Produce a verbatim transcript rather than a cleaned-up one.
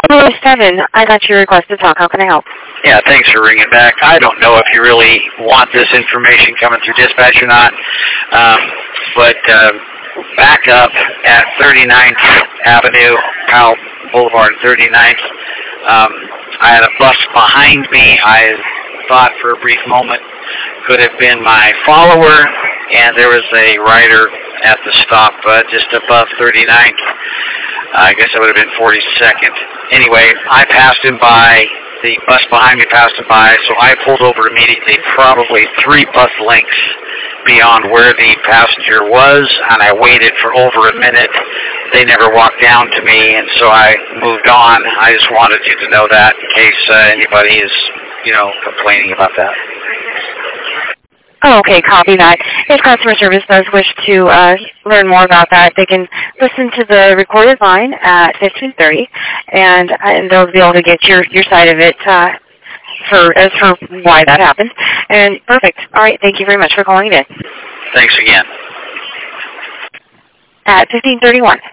Oh, seven. I got your request to talk. How can I help? Yeah, thanks for ringing back. I don't know if you really want this information coming through dispatch or not, um, but uh, back up at thirty-ninth Avenue, Powell Boulevard, thirty-ninth, um, I had a bus behind me. I thought for a brief moment could have been my follower, and there was a rider at the stop uh, just above thirty-ninth. Uh, I guess that would have been forty-second. Anyway, I passed him by. The bus behind me passed him by, so I pulled over immediately, probably three bus lengths beyond where the passenger was, and I waited for over a minute. They never walked down to me, and so I moved on. I just wanted you to know that in case uh, anybody is, you know, complaining about that. Oh, okay, copy that. If customer service does wish to uh, learn more about that, they can listen to the recorded line at fifteen thirty, and, and they'll be able to get your, your side of it uh, for as for why that happened. And perfect. All right, thank you very much for calling in. Thanks again. At fifteen thirty-one.